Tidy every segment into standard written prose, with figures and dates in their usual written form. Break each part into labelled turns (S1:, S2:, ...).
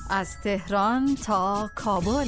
S1: از تهران تا کابل.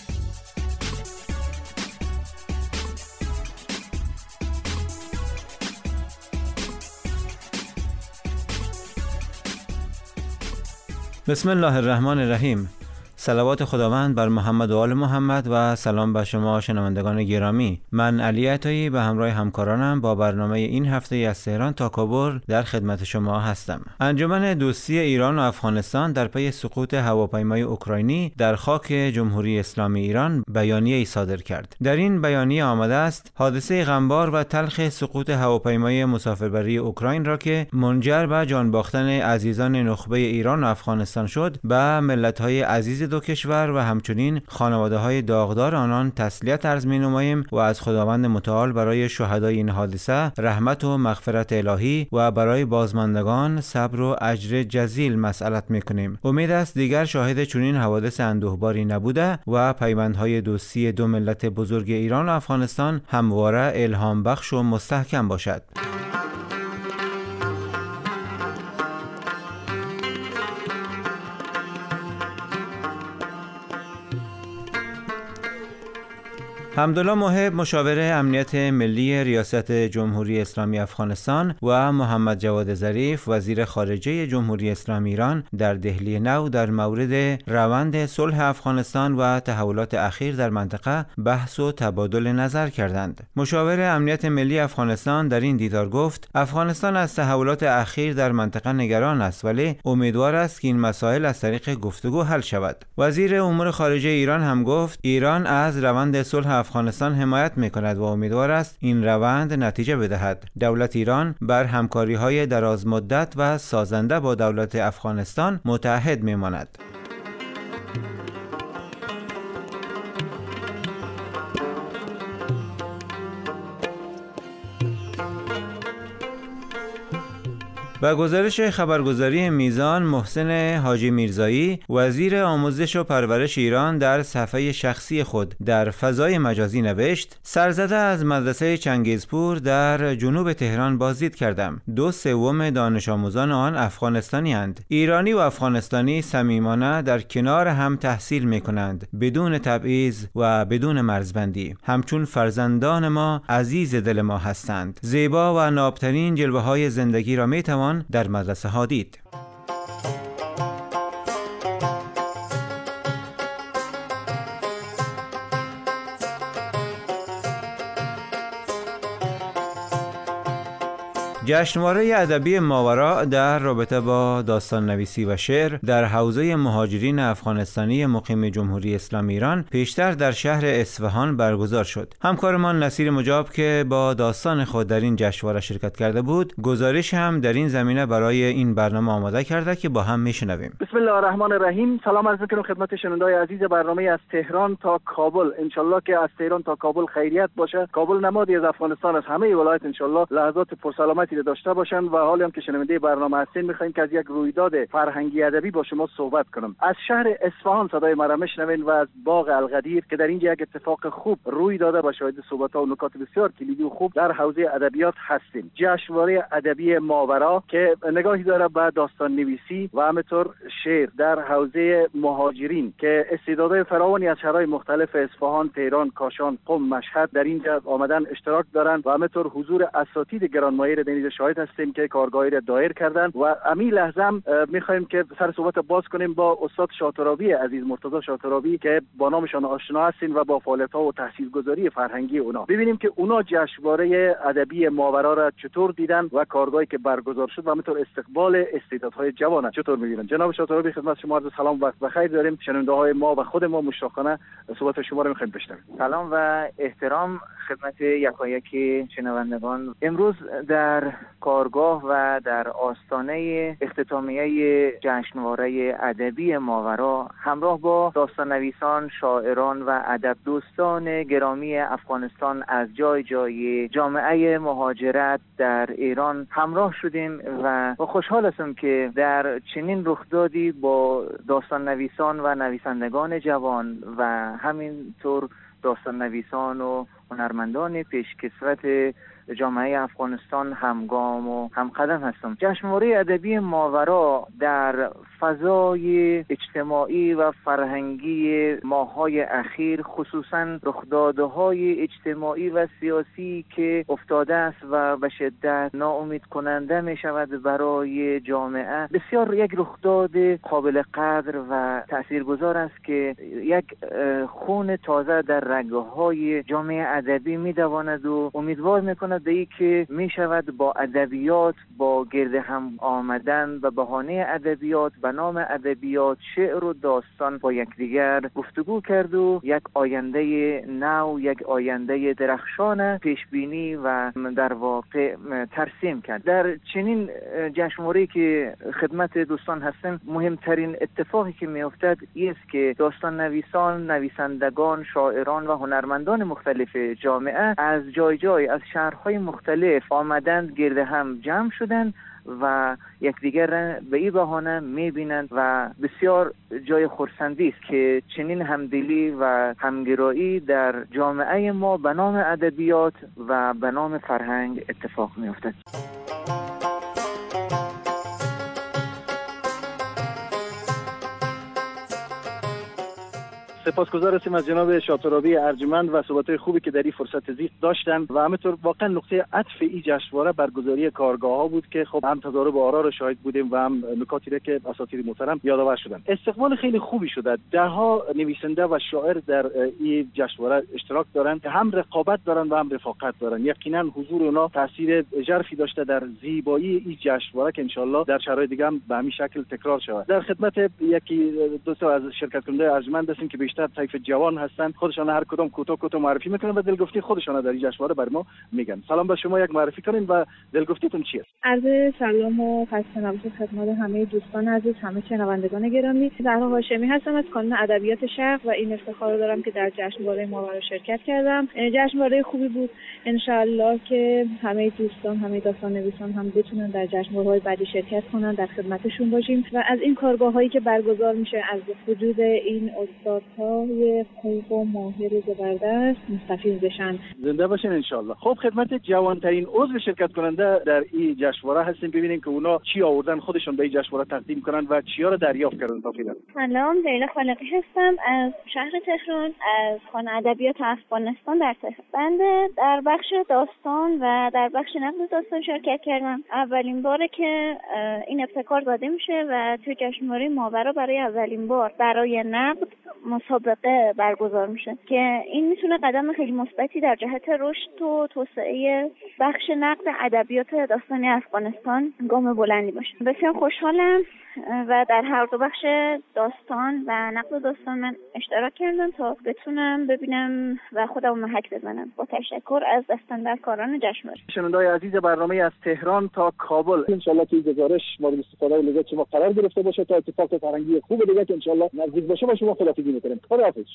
S2: بسم الله الرحمن الرحیم. صلوات خداوند بر محمد و آل محمد و سلام بر شما شنوندگان گرامی. من علی عطایی به همراه همکارانم با برنامه این هفته از تهران تا کابل در خدمت شما هستم. انجمن دوستی ایران و افغانستان در پی سقوط هواپیمای اوکراینی در خاک جمهوری اسلامی ایران بیانیه‌ای صادر کرد. در این بیانیه آمده است حادثه غمبار و تلخ سقوط هواپیمای مسافربری اوکراین را که منجر به جان باختن عزیزان نخبه ایران و افغانستان شد، به ملت‌های عزیز دو کشور و همچنین خانواده‌های داغدار آنان تسلیت عرض می‌نماییم و از خداوند متعال برای شهدای این حادثه رحمت و مغفرت الهی و برای بازماندگان صبر و اجر جزیل مسئلت می‌کنیم. امید است دیگر شاهد چنین حوادث اندوهباری نبوده و پیوندهای دوستی دو ملت بزرگ ایران و افغانستان همواره الهام بخش و مستحکم باشد. حمدالله محب مشاور امنیت ملی ریاست جمهوری اسلامی افغانستان و محمد جواد ظریف وزیر خارجه جمهوری اسلامی ایران در دهلی نو در مورد روند صلح افغانستان و تحولات اخیر در منطقه بحث و تبادل نظر کردند. مشاور امنیت ملی افغانستان در این دیدار گفت افغانستان از تحولات اخیر در منطقه نگران است، ولی امیدوار است که این مسائل از طریق گفتگو حل شود. وزیر امور خارجه ایران هم گفت ایران از روند صلح افغانستان حمایت می‌کند و امیدوار است این روند نتیجه بدهد. دولت ایران بر همکاری‌های دراز مدت و سازنده با دولت افغانستان متعهد می‌ماند. و گزارش خبرگزاری میزان، محسن حاجی میرزایی وزیر آموزش و پرورش ایران در صفحه شخصی خود در فضای مجازی نوشت: سرزده از مدرسه چنگیزپور در جنوب تهران بازدید کردم. 2/3 دانش آموزان آن افغانستانی اند. ایرانی و افغانستانی صمیمانه در کنار هم تحصیل می کنند، بدون تبعیض و بدون مرزبندی. همچون فرزندان ما عزیز دل ما هستند. زیبا و نابترین جلوه های زندگی را می توان در مدرسه ها دید. جشنواره ادبی ماورا در رابطه با داستان نویسی و شعر در حوزه مهاجرین افغانستانی مقیم جمهوری اسلامی ایران پیشتر در شهر اصفهان برگزار شد. همکارمان نصیر مجاب که با داستان خود در این جشنواره شرکت کرده بود، گزارش هم در این زمینه برای این برنامه آماده کرده که با هم میشنویم.
S3: بسم الله الرحمن الرحیم. سلام عرض می‌کنم خدمت شنونده‌های عزیز برنامه از تهران تا کابل. انشالله که از تهران تا کابل خیریت باشه. کابل نمادی از افغانستان است. همه ولایت انشالله لحظات پرسلامتی داشته باشند و حالی هم که شنونده برنامه هستین می‌خوایم که از یک رویداد فرهنگی ادبی با شما صحبت کنم. از شهر اصفهان صدای مرا میشنوین و از باغ القدیر که در اینجا یک اتفاق خوب روی داده و شاهد صحبت‌ها و نکات بسیار کلیدی و خوب در حوزه ادبیات هستیم. جشنواره ادبی ماورا که نگاهی داره به داستان نویسی و همینطور شعر در حوزه مهاجرین که استعدادهای فراوانی از شهرهای مختلف اصفهان، تهران، کاشان، قم، مشهد در اینجا آمدن اشتراک دارند و همینطور حضور اساتید گرانمایه در اینجا شاهد هستیم که کارگاهی را دایر کردن و امی لحظه میخوایم که سر صحبت باز کنیم با استاد شاطرابی عزیز، مرتضی شاطرابی که با نامشان آشنا هستین و با فعالیت‌ها و تاثیرگذاری فرهنگی اونا ببینیم که اونا جشنواره ادبی ماورا را چطور دیدن و کارگاهی که برگزار شد و همینطور استقبال استعدادهای جوان چطور می‌بینن. جناب شاطرابی خدمت شما عرض سلام و وقت بخیر داریم. شنونده‌های ما و خود ما مشتاقانه صحبت شما را می‌خوایم بشنویم.
S4: سلام و احترام خدمت یکایک شنوندگان. امروز در کارگاه و در آستانه اختتامیه جشنواره ادبی ماورا همراه با داستان نویسان، شاعران و ادب دوستان گرامی افغانستان از جای جای جامعه مهاجرت در ایران همراه شدیم و خوشحال هستم که در چنین رخدادی با داستان نویسان و نویسندگان جوان و همینطور داستان نویسان و هنرمندان پیشکسوت جامعه افغانستان همگام و همقدم هستم. جشنواره ادبی ماورا در فضای اجتماعی و فرهنگی ماه‌های اخیر، خصوصا رخدادهای اجتماعی و سیاسی که افتاده است و به شدت ناامید کننده می شود برای جامعه، بسیار یک رخداد قابل قدر و تاثیرگذار است که یک خون تازه در رگ‌های جامعه ادبی می دواند و امیدوار می کند به این که می شود با ادبیات، با گرد هم آمدن و بهانه ادبیات، به نام ادبیات، شعر و داستان با یکدیگر گفتگو کرد و یک آینده نو، یک آینده درخشان پیش بینی و در واقع ترسیم کرد. در چنین جشنواره‌ای که خدمت دوستان هستم، مهمترین اتفاقی که میافتد است که داستان نویسان، نویسندگان، شاعران و هنرمندان مختلف جامعه از جای از شهرهای مختلف آمدند، گرد هم جمع شدند و یکدیگر را به این بهانه می‌بینند و بسیار جای خرسندی است که چنین همدلی و همگرایی در جامعه ما به نام ادبیات و به نام فرهنگ اتفاق می‌افتد.
S3: سپاسگزار هستیم از جناب شاطرابی ارجمند و صحبت‌های خوبی که در این فرصت زیست داشتن و همینطور واقعا نقطه عطف این جشنواره برگزاری کارگاه‌ها بود که خب هم تضارب آرا رو شاهد بودیم و هم نکاتی را که اساتید محترم یادآور شدن. استقبال خیلی خوبی شده. ده‌ها نویسنده و شاعر در این جشنواره اشتراک دارند که هم رقابت دارن و هم رفاقت دارن. یقینا حضور اونا تاثیر ژرفی داشته در زیبایی این جشنواره که انشالله در شرایط دیگه هم به همین شکل تکرار شود. در خدمت یکی دو تا از شرکت کننده ارجمند هستیم که بیشتر طیف جوان هستن، خودشان هر کدام کوتاه معرفی میکنن و دلگفتی خودشان در این جشنواره بر ما میگن. سلام به شما، یک معرفی کنین و دلگفتیتون چیه؟
S5: عرض سلام و خسته نباشید خدمت همه دوستان عزیز، همه شنوندگان گرامی. زهرا هاشمی هستم از کانون ادبیات شرق و این افتخار دارم که در جشنواره ماورا شرکت کردم. جشنواره خوبی بود. ان شاءالله که همه دوستان، همه داستان نویسان هم بتونن در جشنواره‌های بعدی شرکت کنن، در خدمتشون باشیم و از این کارگاه‌هایی که برگزار میشه، از وجود این استادهای خوب و ماهر زبردست مستفید بشن.
S3: زنده باشین ان شاءالله. خب خدمت جوانترین عضو شرکت کننده در این جشنواره هستیم، ببینیم که اونا چی آوردن خودشون به این جشنواره تقدیم کنن و چیا رو دریافت کردن تا فعلا.
S6: سلام، لیلا خالقی هستم از شهر تهران، از خانه ادبیات افغانستان در تهران. بنده در بخش داستان و در بخش نقد داستان شرکت کردم. اولین باره که این ابتکار داده میشه و توی جشنواره ماورا برای اولین بار برای نقد مسابقه برگزار میشه که این میتونه قدم خیلی مثبتی در جهت رشد و توسعه بخش نقد ادبیات داستانی افغانستان گام بلندی باشه. بسیار خوشحالم و در هر دو بخش داستان و نقد داستان من اشتراک کردم تا بتونم ببینم و خودم محک بزنم. با تشکر از دستاندرکاران جشنواره.
S3: شنونده‌های عزیز برنامه از تهران تا کابل، ان شاءالله که گزارش مورد استفاده لذت شما قرار گرفته باشه تا اتفاق فرهنگی خوب دیگه که ان شاءالله نزدیک باشه با شما خداحافظی می‌کنم. خداحافظ.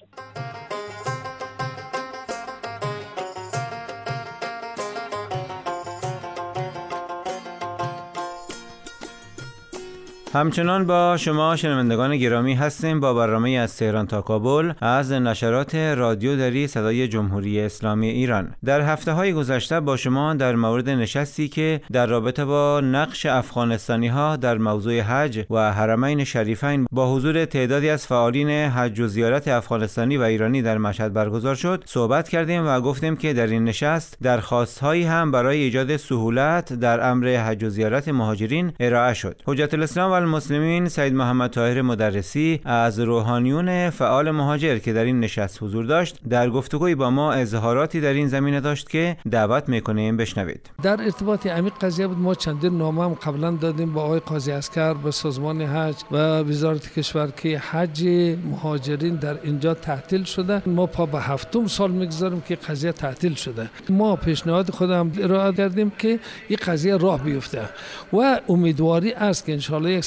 S2: همچنان با شما شنوندگان گرامی هستیم با برنامه از تهران تا کابل از نشرات رادیو دری صدای جمهوری اسلامی ایران. در هفته‌های گذشته با شما در مورد نشستی که در رابطه با نقش افغانستانی ها در موضوع حج و حرمین شریفین با حضور تعدادی از فعالین حج و زیارت افغانستانی و ایرانی در مشهد برگزار شد صحبت کردیم و گفتیم که در این نشست درخواست‌هایی هم برای ایجاد سهولت در امر حج و زیارت مهاجرین ارائه شد. حجت الاسلام المسلمین سید محمد طاهر مدرسی از روحانیون فعال مهاجر که در این نشست حضور داشت در گفتگوی با ما اظهاراتی در این زمینه داشت که دعوت میکنیم بشنوید.
S7: در ارتباط همین قضیه بود ما چندین نامه هم قبلا دادیم با آقای قاضی عسکر، به سازمان حج و وزارت کشور که حج مهاجرین در اینجا تعطیل شده. ما پا به هفتم سال میگذاریم که قضیه تعطیل شده. ما پیشنهاد خودم ارائه کردیم که این قضیه راه بیفته و امیدواری است که ان شاء الله یک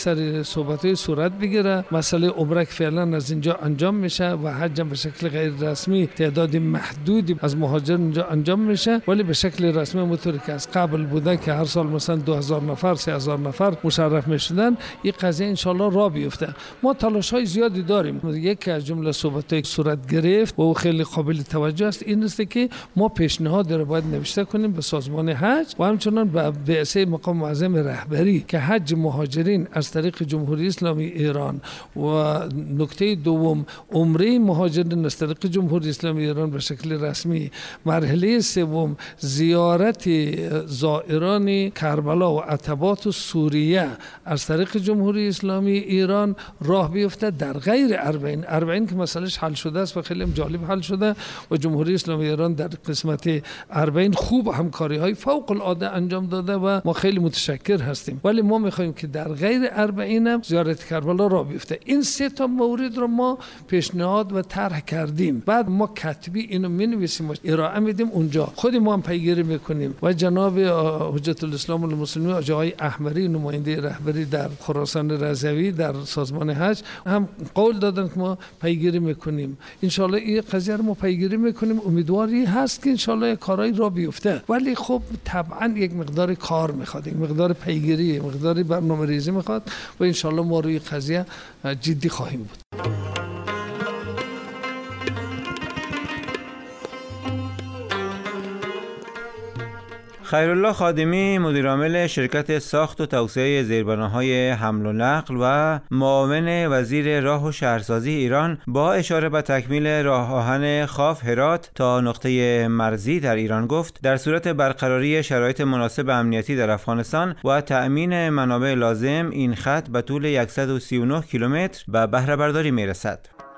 S7: سری صحبت‌های صورت بگیره. مسئله عمره که فعلا از اینجا انجام میشه و حج هم به شکل غیر رسمی تعداد محدودی از مهاجرین اینجا انجام میشه، ولی به شکل رسمی اونطوری که از قبل بوده که هر سال مثلا 2000 نفر 3000 نفر مشرف میشدن، این قضیه ان شاء الله راه بیفته. ما تلاش‌های زیادی داریم. یکی از جمله صحبت‌های صورت گرفت و خیلی قابل توجه است این است که ما پیشنهاد رو باید نوشته کنیم به سازمان حج و همچنان به بعثه مقام معظم رهبری که حج مهاجرین از طریق جمهوری اسلامی ایران و نکته دوم عمره مهاجرین از طریق جمهوری اسلامی ایران به شکل رسمی، مرحله سوم زیارت زائران کربلا و عتبات و سوریه از طریق جمهوری اسلامی ایران راه بیفته در غیر 40 که مسئلهش حل شده است و خیلی جالب حل شده و جمهوری اسلامی ایران در قسمت 40 خوب همکاری‌های فوق العاده انجام داده و ما خیلی متشکر هستیم، ولی ما می‌خوایم که در غیر 40 هم زیارت کربلا راه بیفته. این 3 تا مورد رو ما پیشنهاد و طرح کردیم، بعد ما کتبی اینو می‌نویسیم و ارائه میدیم اونجا، خود ما هم پیگیری می‌کنیم و جناب حجت الاسلام المسلمین آقای احمری نماینده رهبری در خراسان رضوی در سازمان حج هم قول دادن که ما پیگیری می‌کنیم. ان شاءالله این قضیه رو ما پیگیری می‌کنیم. امیدواری هست که ان شاءالله کارهای راه بیفته، ولی خب طبعا یک مقدار کار می‌خواد، یک مقدار پیگیری، مقداری برنامه‌ریزی می‌خواد و ان شاءالله ما روی قضیه جدی خواهیم بود.
S2: خیرالله خادمی مدیرعامل شرکت ساخت و توسعه زیربناهای حمل و نقل و معاون وزیر راه و شهرسازی ایران با اشاره به تکمیل راه آهن خاف هرات تا نقطه مرزی در ایران گفت در صورت برقراری شرایط مناسب امنیتی در افغانستان و تأمین منابع لازم این خط به طول 139 کیلومتر به بهره برداری میرسد.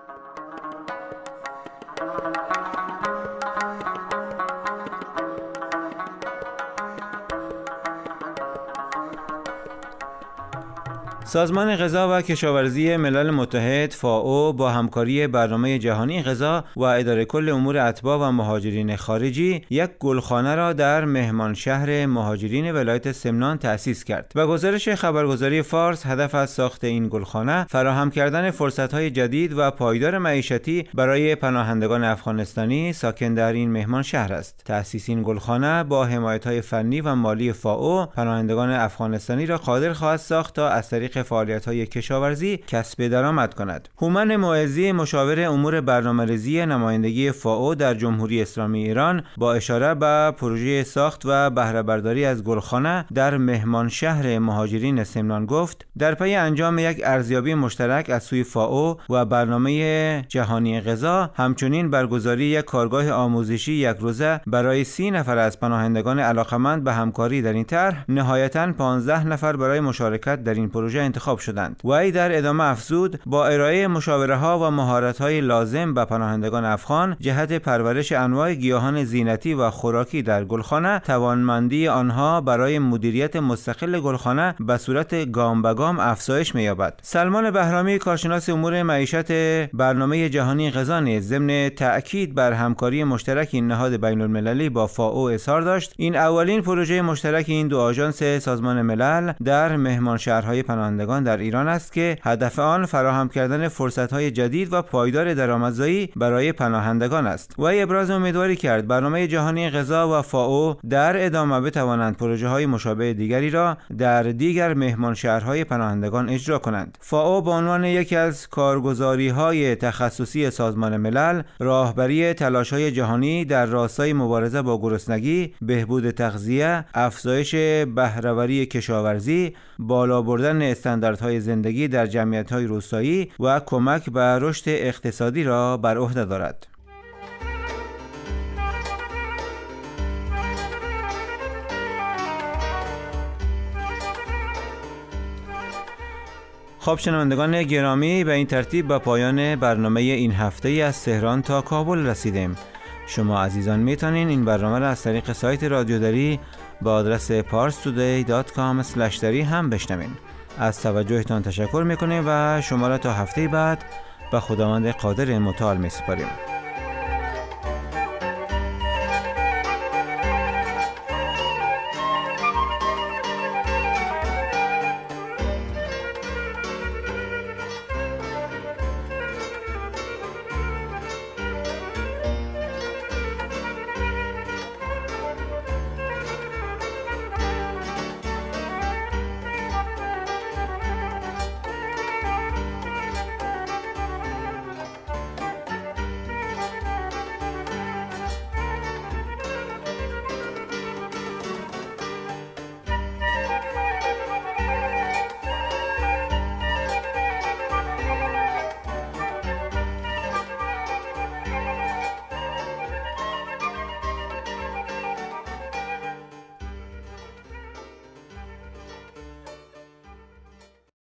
S2: سازمان غذا و کشاورزی ملل متحد فائو با همکاری برنامه جهانی غذا و اداره کل امور اتباع و مهاجرین خارجی یک گلخانه را در مهمان شهر مهاجرین ولایت سمنان تأسیس کرد. به گزارش خبرگزاری فارس، هدف از ساخت این گلخانه فراهم کردن فرصت‌های جدید و پایدار معیشتی برای پناهندگان افغانستانی ساکن در این مهمان شهر است. تأسیس این گلخانه با حمایت‌های فنی و مالی فائو پناهندگان افغانستانی را قادر خواهد ساخت تا از طریق فعالیت‌های کشاورزی کسب درآمد کند. هومن معزی مشاور امور برنامه‌ریزی نمایندگی فائو در جمهوری اسلامی ایران با اشاره به پروژه ساخت و بهره برداری از گلخانه در مهمان شهر مهاجرین سمنان گفت در پی انجام یک ارزیابی مشترک از سوی فائو و برنامه جهانی غذا، همچنین برگزاری یک کارگاه آموزشی یک روزه برای 30 نفر از پناهندگان علاقمند به همکاری در این طرح، نهایتاً 15 نفر برای مشارکت در این پروژه انتخاب شدند. و ای در ادامه افزود با ارائه مشاوره ها و مهارت های لازم به پناهندگان افغان جهت پرورش انواع گیاهان زینتی و خوراکی در گلخانه، توانمندی آنها برای مدیریت مستقل گلخانه به صورت گام به گام افزایش می‌یابد. سلمان بهرامی کارشناس امور معیشت برنامه جهانی غذا نیز ضمن تأکید بر همکاری مشترک این نهاد بین‌المللی با فائو اظهار داشت این اولین پروژه مشترک این دو آژانس سازمان ملل در مهمان شهرهای پناهندگان در ایران است که هدف آن فراهم کردن فرصت‌های جدید و پایدار درآمدزایی برای پناهندگان است. و ابراز امیدواری کرد برنامه جهانی غذا و فائو در ادامه بتوانند پروژه‌های مشابه دیگری را در دیگر مهمان شهرهای پناهندگان اجرا کنند. فائو به عنوان یکی از کارگزاری‌های تخصصی سازمان ملل راهبری تلاش‌های جهانی در راستای مبارزه با گرسنگی، بهبود تغذیه، افزایش بهره‌وری کشاورزی، بالا بردن استانداردهای زندگی در جمعیت‌های روستایی و کمک به رشد اقتصادی را بر عهده دارد. خب شنوندگان گرامی، به این ترتیب به پایان برنامه این هفته از تهران تا کابل رسیدیم. شما عزیزان میتونین این برنامه را از طریق سایت رادیو دری با آدرس parstoday.com/dari هم بشنوین. از توجهتان تشکر میکنیم و شما را تا هفته بعد به خداوند قادر متعال میسپاریم.